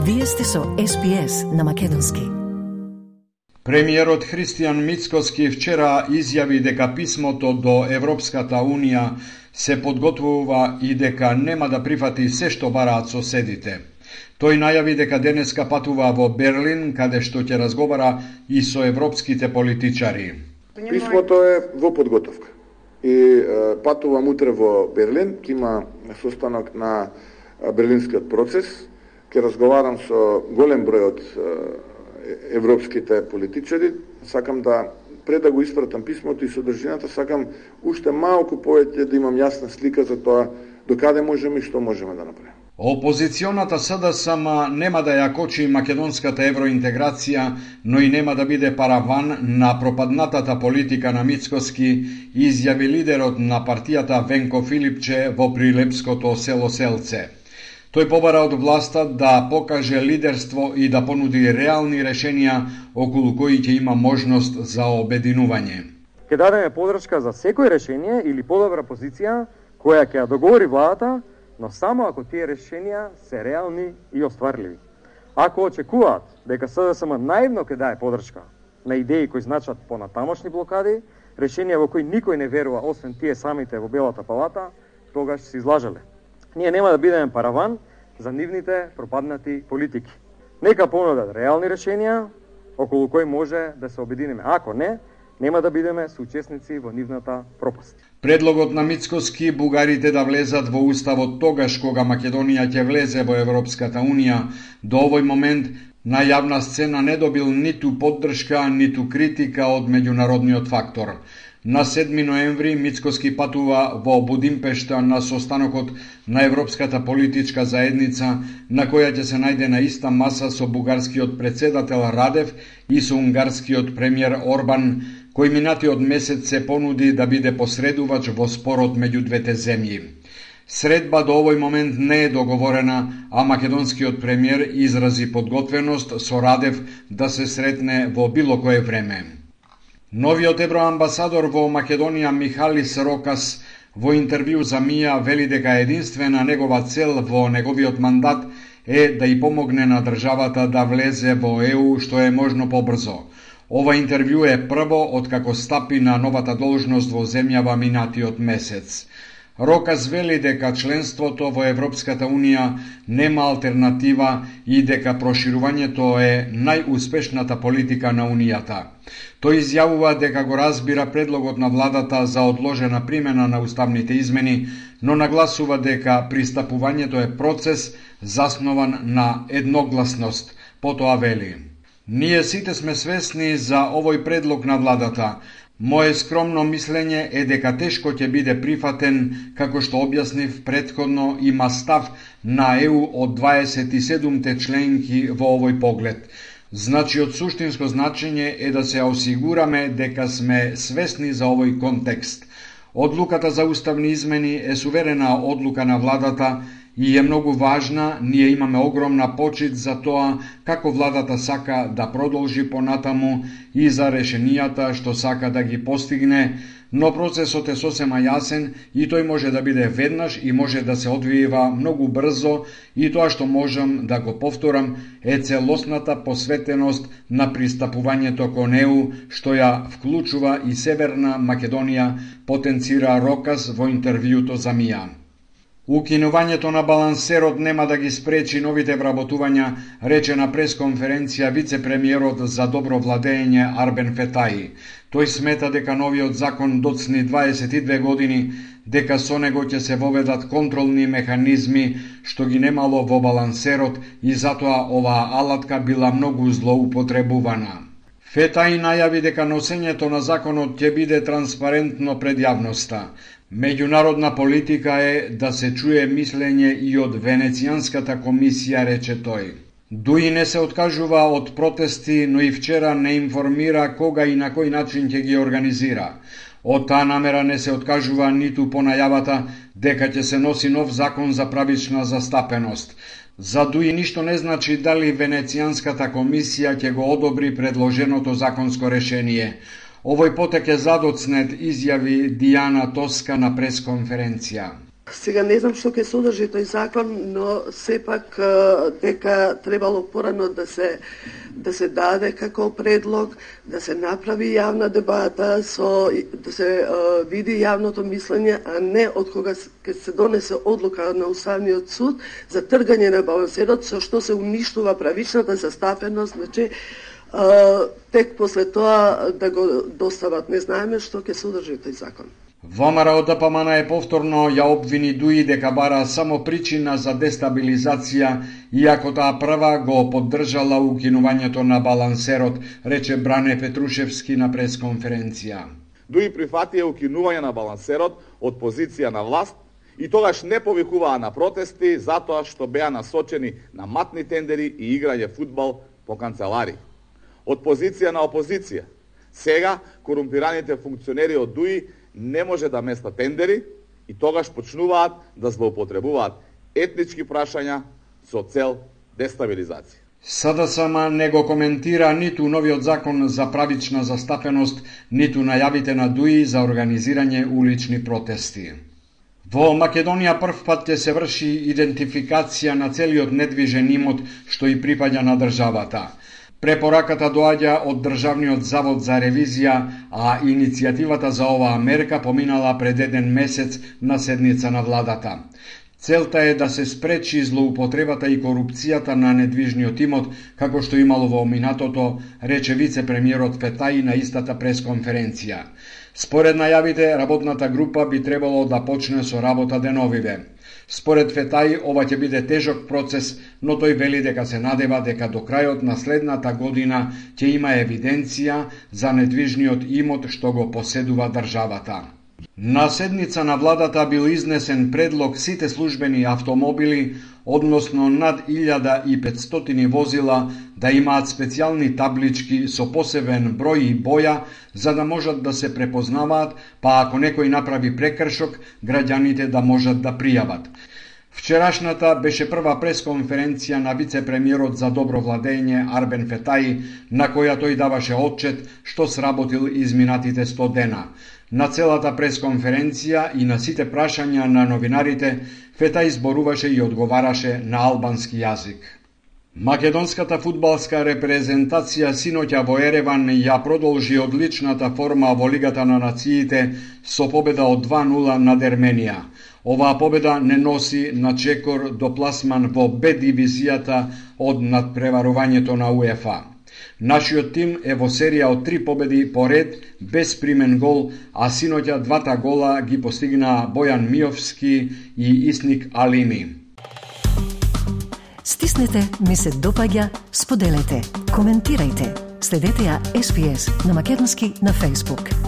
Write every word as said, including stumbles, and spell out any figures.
Вие сте со Ес Би Ес на македонски. Премиерот Христијан Мицкоски вчера изјави дека писмото до Европската Унија се подготвува и дека нема да прифати се што бараат соседите. Тој најави дека денеска патува во Берлин, каде што ќе разговара и со европските политичари. Писмото е во подготовка. И е, патувам утре во Берлин, ќе има состанок на Берлинскиот процес, ќе разговарам со голем број од европските политичари. Сакам да, пред да го испратам писмото и содржината, сакам уште малку повеќе да имам јасна слика за тоа докаде можеме и што можеме да направиме. Опозиционата СДСМ нема да ја кочи македонската евроинтеграција, но и нема да биде параван на пропаднатата политика на Мицкоски, изјави лидерот на партијата Венко Филипче во прилепското село Селце. Тој побара од власта да покаже лидерство и да понуди реални решенија околу кои ќе има можност за обединување. Ќе дадеме подршка за секој решение или подобра позиција која ќе ја договори владата, но само ако тие решенија се реални и остварливи. Ако очекуваат дека СДСМ наивно ќе даде подршка на идеи кои значат понатамошни блокади, решенија во кои никој не верува освен тие самите во Белата палата, тогаш се излажеле. Ние нема да бидеме параван за нивните пропаднати политики. Нека понудат реални решенија околу кои може да се обединеме. Ако не, нема да бидеме соучесници во нивната пропаст. Предлогот на Мицкоски бугарите да влезат во уставот тогаш кога Македонија ќе влезе во Европската Унија, до овој момент на јавна сцена не добил ниту поддршка, ниту критика од меѓународниот фактор. На седми ноември Мицкоски патува во Будимпешта на состанокот на Европската политичка заедница, на која ќе се најде на иста маса со бугарскиот председател Радев и со унгарскиот премиер Орбан, кој минатиот месец се понуди да биде посредувач во спорот меѓу двете земји. Средба до овој момент не е договорена, а македонскиот премиер изрази подготвеност со Радев да се сретне во било кое време. Новиот евроамбасадор во Македонија Михалис Рокас во интервју за Мија вели дека единствена негова цел во неговиот мандат е да и помогне на државата да влезе во Е У што е можно побрзо. Ова интервју е прво откако стапи на новата должност во земјава минатиот месец. Рокас вели дека членството во Европската Унија нема алтернатива и дека проширувањето е најуспешната политика на Унијата. Тој изјавува дека го разбира предлогот на владата за одложена примена на уставните измени, но нагласува дека пристапувањето е процес заснован на едногласност. Потоа вели: Ние сите сме свесни за овој предлог на владата. Моje скромно мислење е дека тешко ќе биде прифатен, како што објаснив претходно, има став на Е У од дваесет и седумте членки во овој поглед. Значи, од суштинско значење е да се осигураме дека сме свесни за овој контекст. Одлуката за уставни измени е суверена одлука на владата и е многу важна. Ние имаме огромна почит за тоа како владата сака да продолжи понатаму и за решенијата што сака да ги постигне, но процесот е сосема јасен и тој може да биде веднаш и може да се одвива многу брзо, и тоа што можам да го повторам е целосната посветеност на пристапувањето кон Е У, што ја вклучува и Северна Македонија, потенцира Рокас во интервјуто за Мија. Укинувањето на балансерот нема да ги спречи новите вработувања, рече на пресконференција вице-премиерот за добро владење Арбен Фетаи. Тој смета дека новиот закон доцни дваесет и две години, дека со него ќе се воведат контролни механизми што ги немало во балансерот и затоа оваа алатка била многу злоупотребувана. Фетаи најави дека носењето на законот ќе биде транспарентно пред јавноста. Меѓународна политика е да се чуе мислење и од Венецијанската комисија, рече тој. Дуи не се откажува од протести, но и вчера не информира кога и на кој начин ќе ги организира. Од таа намера не се откажува ниту по најавата дека ќе се носи нов закон за правична застапеност. За Дуи ништо не значи дали Венецијанската комисија ќе го одобри предложеното законско решение. Овој потек е задоцнет, изјави Дијана Тоска на пресконференција. Сега не знам што ќе содржи тој закон, но сепак дека требало порано да се да се даде како предлог, да се направи јавна дебата, со, да се uh, види јавното мислење, а не од кога ќе се донесе одлука на Уставниот суд за тргање на балансерот, со што се уништува правичната застапеност, значи uh, тек после тоа да го достават. Не знаеме што ќе содржи тој закон. ВМРО ДПМН е повторно ја обвини ДУИ дека бара само причина за дестабилизација, иако таа прва го поддржала укинувањето на балансерот, рече Бране Петрушевски на пресконференција. ДУИ прифати укинување на балансерот од позиција на власт и тогаш не повикуваа на протести затоа што беа насочени на матни тендери и играње фудбал по канцелари. Од позиција на опозиција, сега корумпираните функционери од ДУИ не може да места тендери и тогаш почнуваат да злоупотребуваат етнички прашања со цел дестабилизација. СДСМ не го коментира ниту новиот закон за правична застапеност, ниту најавите на ДУИ за организирање улични протести. Во Македонија прв пат ќе се врши идентификација на целиот недвижен имот што и припаѓа на државата. Препораката доаѓа од Државниот завод за ревизија, а иницијативата за оваа мерка поминала пред еден месец на седница на владата. Целта е да се спречи злоупотребата и корупцијата на недвижниот имот, како што имало во минатото, рече вице-премиерот Фетаи на истата пресконференција. Според најавите, работната група би требало да почне со работа деновиве. Според Фетаи, ова ќе биде тежок процес, но тој вели дека се надева дека до крајот на следната година ќе има евиденција за недвижниот имот што го поседува државата. На седница на владата бил изнесен предлог сите службени автомобили, односно над илјада и петстотини возила, да имаат специјални таблички со посебен број и боја, за да можат да се препознаваат, па ако некој направи прекршок, граѓаните да можат да пријават. Вчерашната беше прва пресконференција на вице-премиерот за добро владење Арбен Фетаи, на која тој даваше отчет што сработил изминатите сто дена. На целата пресконференција и на сите прашања на новинарите, Фетаи зборуваше и одговараше на албански јазик. Македонската фудбалска репрезентација синоќа во Ереван ја продолжи одличната форма во Лигата на нациите со победа од два нула над Ерменија. Оваа победа не носи на чекор до пласман во Б дивизијата од надпреварувањето на УЕФА. Нашиот тим е во серија од три победи по ред, без примен гол, а синоќа двата гола ги постигнаа Бојан Миовски и Исник Алими. Стиснете, ми се допаѓа, споделете, коментирајте. Следете ја Ес Би Ес на македонски на Facebook.